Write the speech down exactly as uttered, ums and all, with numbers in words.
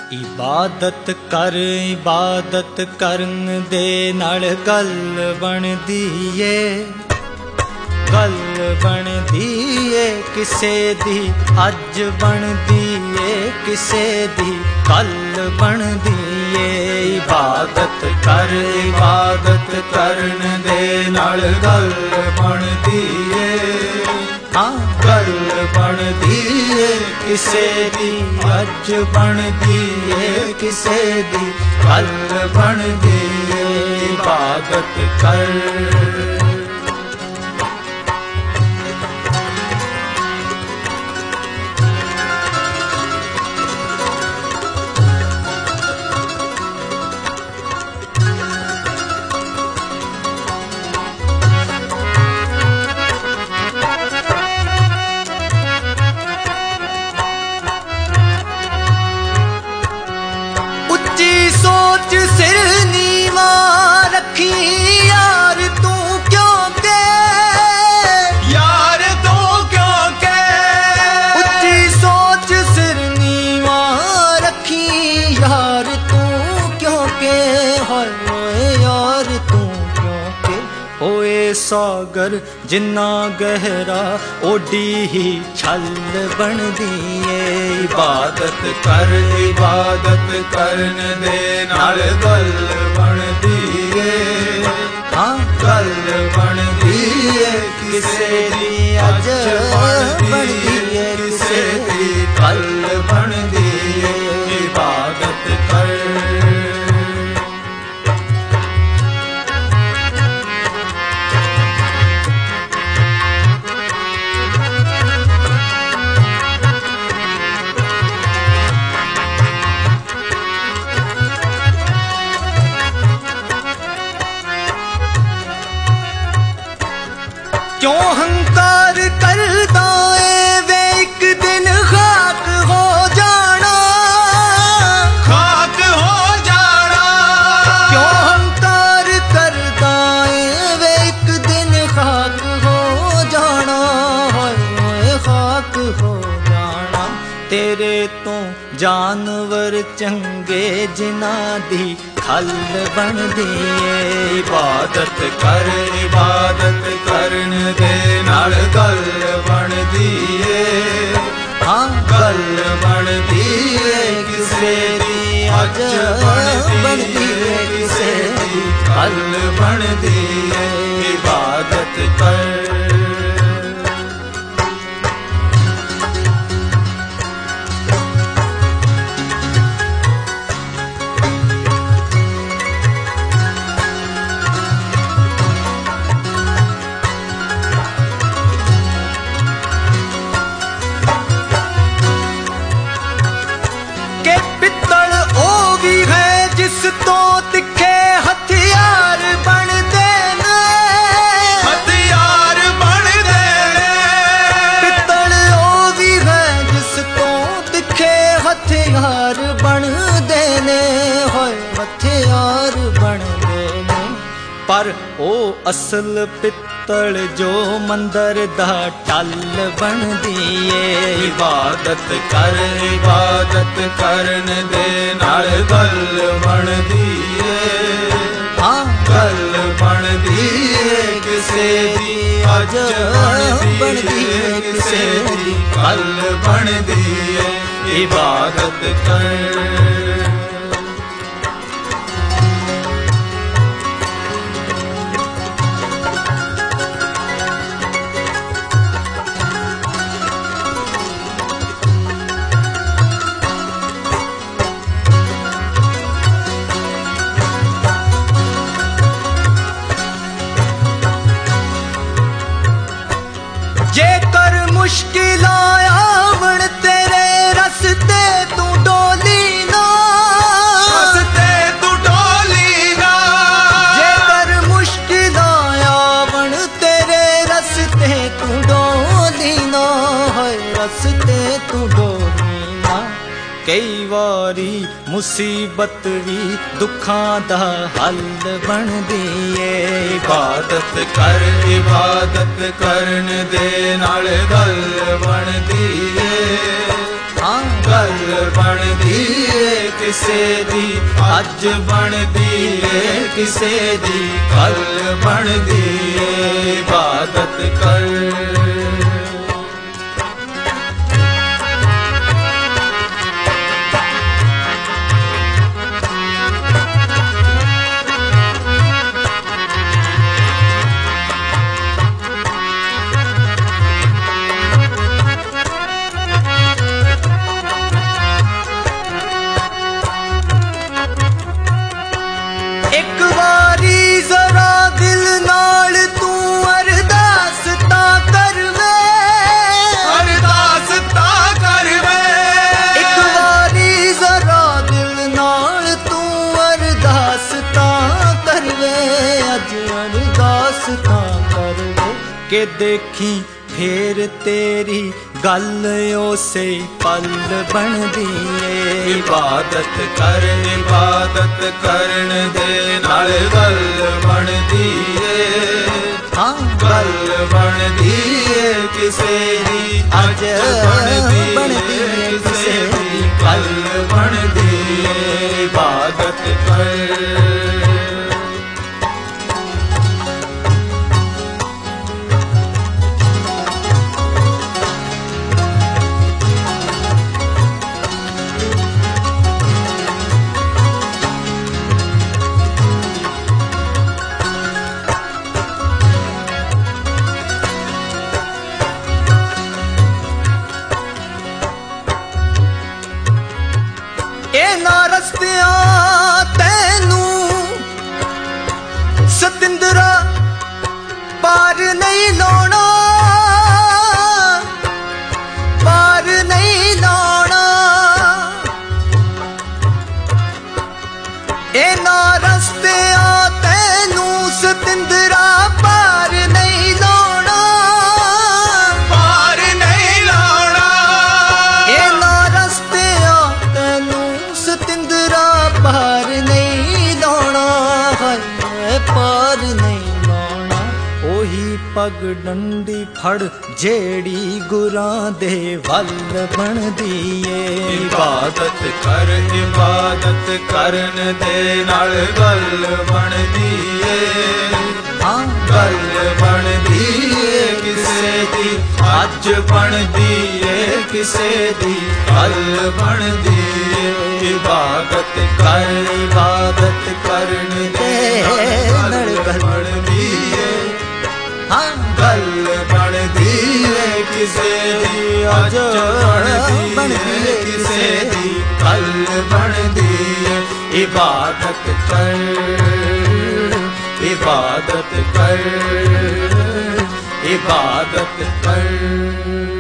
इबादत कर इबादत करन दे नाल गल बनदी ए गल बनदी ए किसे दी अज बनदी ए किसे दी कल बनदी ए इबादत कर इबादत करन दे नाल गल बनदी ए हाँ गल बनदी ए किसे दी अज बनदी ए किसे दी कल बनदी ए इबादत कर। सोच सिर नीवा रखी यार तू क्यों के यार तू क्यों के उच्ची सोच सिर नीवा रखी यार तू क्यों के होए यार तू क्यों के होए सागर जिन्ना गहरा ओडी ही छल बनदी ए इबादत कर इबादत करन दे नाल गल बनदी ए हाँ गल बनदी ए किसे दी अज बनदी ए किसे दी कल बनदी ए इबादत कर। क्यों हंकार करदा ए वे एक दिन खाक हो जाना खाक हो जाना क्यों हंकार करदा ए वे एक दिन खाक हो जाना होए खाक हो जाना तेरे तो जानवर चंगे जिना दी खल बनदी ए इबादत कर इबादत करन दे नाल गल बनदी ए हाँ गल बनदी ए किसे दी अज बनदी ए किसे दी कल बनदी ए इबादत कर। जिस तो तिखे हथियार बन देने हथियार बन देने पित्तल ओ भी है जिस तो तिखे हथियार बन देने होए हथियार बन देने पर ओ असल पित्तल जो मंदर दा टल बनदी ए इबादत कर इबादत करन दे नाल गल बनदी ए हाँ गल बनदी ए किसे दी अज बनदी ए किसे दी कल बनदी ए इबादत कर। जेकर मुश्किल आवण तेरे रस्ते तू डोली ना रस्ते तू डोली ना जेकर मुश्किल आवण तेरे रस्ते तू डोली ना है रस्ते तू डोली ना कई वारी मुसीबत भी दुखां दा हल बनदी ए इबादत कर इबादत करन दे नाल गल बनदी ए हाँ गल बनदी ए किसे दी अज बनदी है किसे दी कल बनदी है इबादत कर। एक बारी जरा दिल नाल तू अरदास ता कर वे अरदास ता कर वे एक बारी जरा दिल नाल तू अरदास ता कर वे अज अरदास ता कर वे के देखी फेर तेरी गल उसे पल बनदी है इबादत कर इबादत करन दे नाल गल बनदी है हाँ गल बनदी है किसे दी अज बनदी है किसे दी कल बनदी है इबादत कर। इन्हां रस्तियां तैनू सतिंदरा पार नहीं लाना पार नहीं लाना इन्हां रस्तियां तैनू सतिंदरा पार नहीं लाना पार नहीं लाना इन्हां रस्तियां तैनू सतिंदरा पार नहीं लाना है पार नहीं लाना ओही पग डंडी फड़ जेड़ी गुरां दे वल बनदी ए इबादत कर इबादत करन दे नाल गल बनदी है हाँ गल बनदी है किसे दी अज बनदी है किसे दी कल बनदी है इबादत कर इबादत करन दे नाल गल बनदी है हाँ गल बनदी है किसे दी अज बनदी है किसे दी कल बनदी है इबादत कर इबादत कर इबादत कर।